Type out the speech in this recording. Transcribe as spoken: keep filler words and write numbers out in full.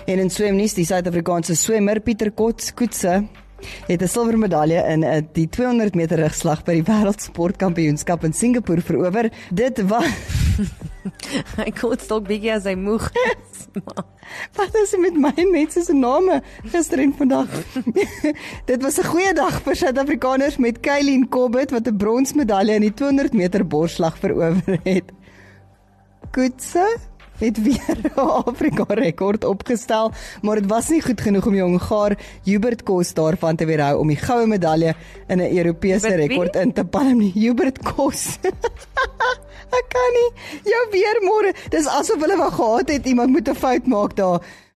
En in swemnuus, die Suid-Afrikaanse swemmer Pieter Koetse het 'n silwer medalje in uh, die tweehonderd meter rugslag by die wêreldsportkampioenskap in Singapore verower. Dit was Hy kots dalk bietjie as hy moeg is. Wat is met my en mense se name gister en vandag? Dit was 'n goeie dag vir Suid-Afrikaners met Kylien Cobbett wat 'n bronsmedalje in die tweehonderd meter borsslag verower het. Koetse het weer 'n Afrika rekord opgestel, maar dit was nie goed genoeg om die Hongaar Hubert Kos daarvan te weerhou om die goue medalje in 'n Europese rekord in te palm nie. Hubert Kos. Ek kan nie. Jou weer môre. Dis asof hulle wou gehad het iemand moet 'n fout maak daar.